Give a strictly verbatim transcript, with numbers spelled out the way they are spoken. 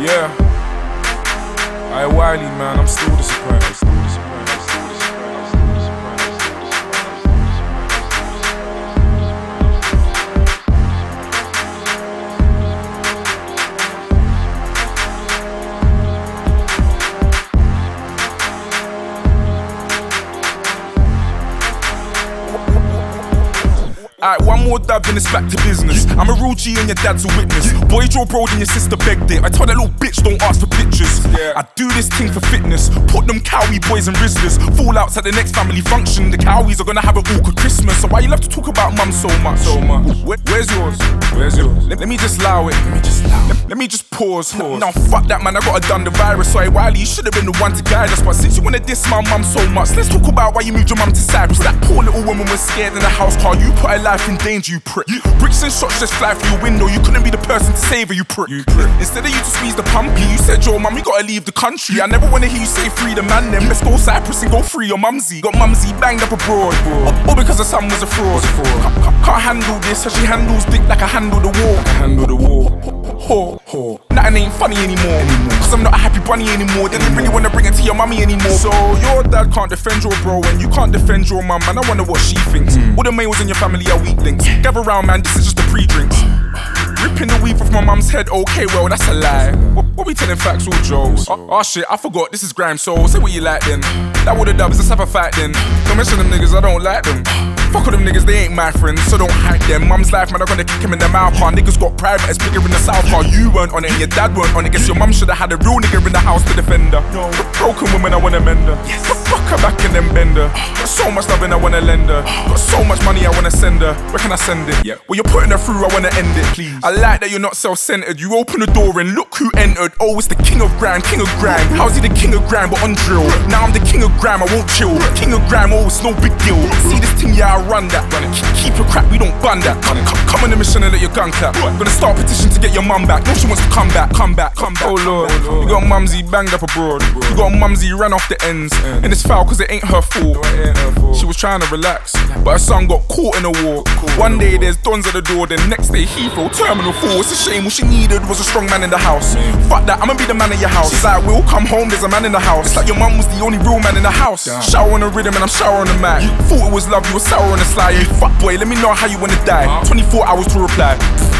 Yeah. Aye, Wiley, man, I'm still disappointed. Still disappointed. Still disappointed. Still disappointed. Alright, one more dab, then it's back to business. I'm a real G and your dad's a witness. Boy, draw bro, and your sister begged it. I told that little bitch, don't ask for pictures. Yeah. I do this thing for fitness. Put them cowie boys and Rizzlers. Fallouts at the next family function. The cowies are gonna have an awkward Christmas. So why you love to talk about mum so much? So much. Where, where's yours? Where's yours? Let, let me just allow it. Let me just allow it. Let, let me just pause. pause. Now fuck that, man, I gotta done the virus. Sorry, Wiley, you should have been the one to guide us. But since you wanna diss my mum so much, let's talk about why you moved your mum to Cyprus. That poor little woman was scared in the house car. You put her life in danger, you prick. You, bricks and shots just fly through your window. You couldn't be the person to save her, you prick. You prick. Instead of you to squeeze the pumpy, you said, yo, mum, you gotta leave the country. I never wanna hear you say free the man then. Let's go Cyprus and go free your mumsy. Got mumsy banged up abroad. All, all because her son was a fraud. Can't, can't, can't handle this, so she handles dick like I handle the war. Like I handle the war. Ho, ho. Nothing ain't funny anymore. anymore. Cause I'm not a happy bunny anymore. They didn't really wanna bring it to your mummy anymore. So your dad can't defend your bro and you can't defend your mum, and I wonder what she thinks. Mm. All the males in your family are weak links. Gather round, man, this is just the pre-drinks. Ripping the weave off my mum's head, okay, well, that's a lie. What, what we telling facts, all jokes? Oh, oh shit, I forgot, this is grime, so say what you like then. That would've dubs, let's have a fight then. Don't mention them niggas, I don't like them. Fuck with them niggas, they ain't my friends, so don't hype them. Mum's life, man, I'm gonna kick him in the mouth. Our niggas got private, it's bigger in the south. Car, you weren't on it, and your dad weren't on it. Guess your mum should've had a real nigga in the house to defend her. No. Broken woman, I wanna mend her. Yes. Fuck her back and then bend her. Got so much loving, I wanna lend her. Got so much money, I wanna send her. Where can I send it? Yeah. Well, you're putting her through, I wanna end it, please. I like that you're not self-centered. You open the door and look who entered. Oh, it's the king of grime, king of grime. How's he the king of grime, but on drill? Now I'm the king of grime, I won't chill. King of grime, oh, it's no big deal. See this thing, yeah, I run that. Keep your crap, we don't bun that. Come, come, come on the mission and let your gun clap. Gonna start a petition to get your mum back. No, she wants to come back, come back, come back. Oh Lord, you got mumsy banged up abroad. You got mumsy ran off the ends. And it's foul cause it ain't her fault. She was trying to relax, but her son got caught in a war. One day there's dons at the door, then next day Heathrow, Terminal four. It's a shame, all she needed was a strong man in the house. Fuck that, I'ma be the man in your house. She's like, we'll come home, there's a man in the house. It's like your mum was the only real man in the house. Shower on the rhythm and I'm shower on the mat. You thought it was love, you were sour on the sly. You fuck boy, let me know how you wanna die. twenty-four hours to reply.